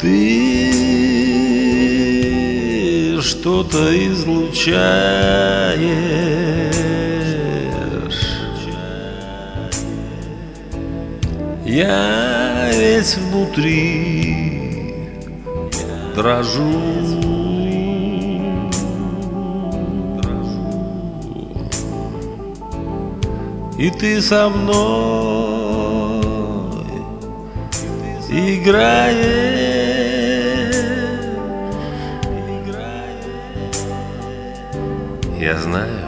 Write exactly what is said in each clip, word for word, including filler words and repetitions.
Ты что-то излучаешь. Я весь внутри дрожу. И ты со мной играешь. Я знаю,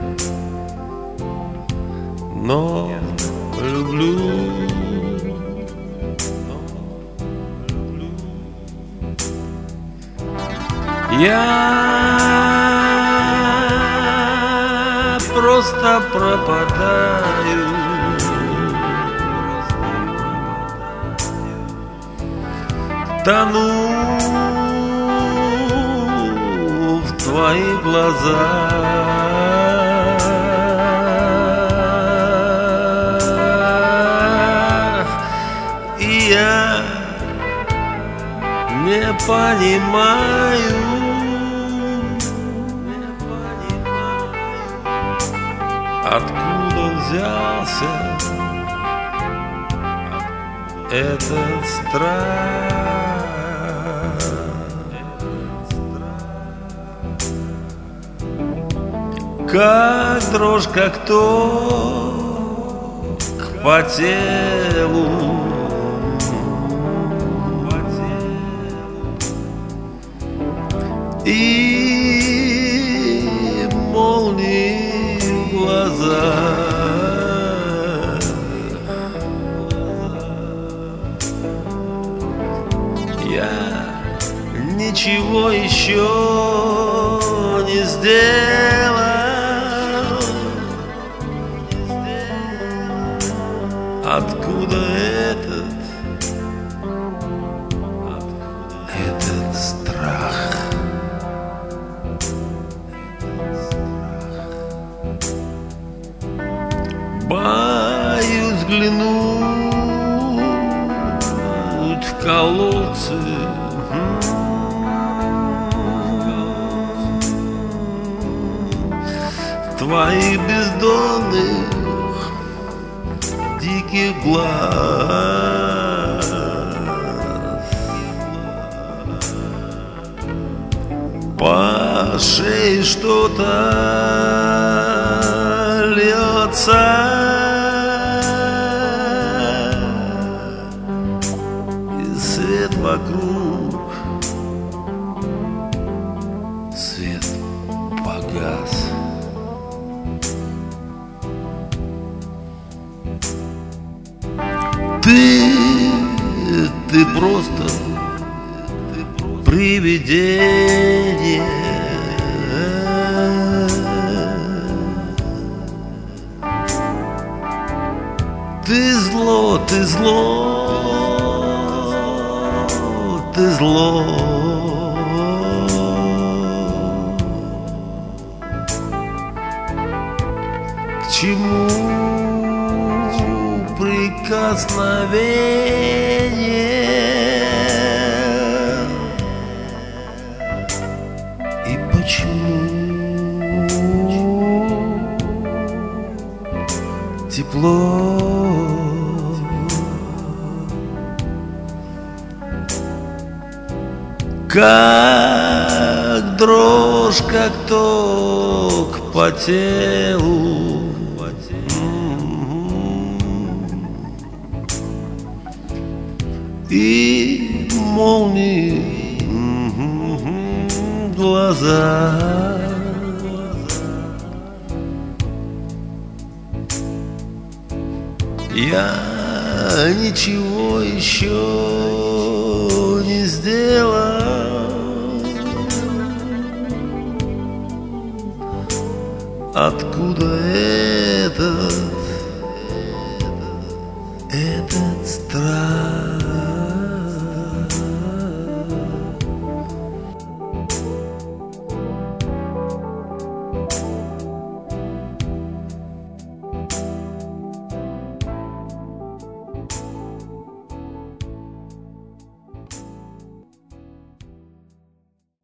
но люблю. Я просто пропадаю. Тону в твоих глазах, и я не понимаю, откуда взялся этот страх. Как дрожь, как ток по телу, и молнии в глазах. Я ничего еще не сделал. Откуда этот, этот страх? Боюсь взглянуть в колодцы, твоих бездонных диких глаз. По шее что-то льется, и свет вокруг, свет погас. Ты, ты просто привидение. Ты зло, ты зло, ты зло. К чему прикосновение? И почему тепло? Как дрожь, как ток по телу, и молнии в глаза. Я ничего еще не сделал. Откуда этот, этот страх?